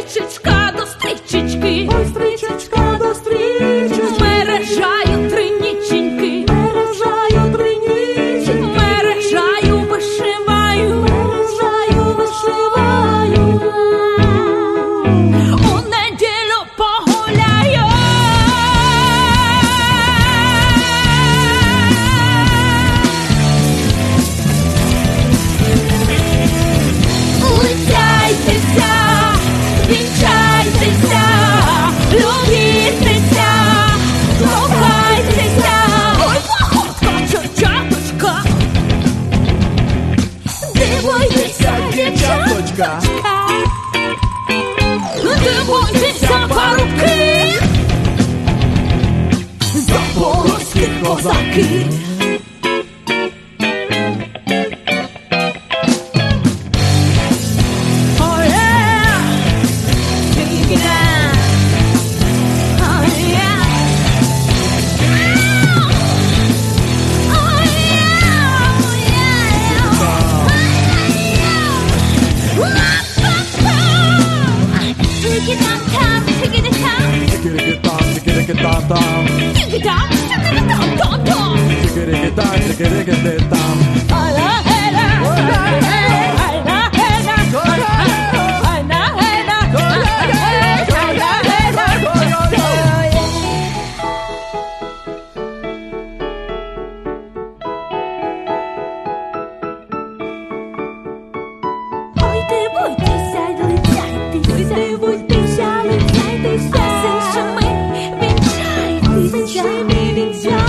стрічечка до стрічечки, ой, стрічечка до стрічечки, мережаю три ніченьки, мережаю три ніченьки, мережаю, вишиваю, мережаю, вишиваю. у неділю погуляю. Летяйтеся, вінчайтеся, любітеся, кохайтеся. Ой, походка, чортячка, дивуйтеся, дівчаточка, дивуйтеся, парубки, запорозькі козаки. Дивуйтеся, летяйтеся, з іншими вінчайтеся.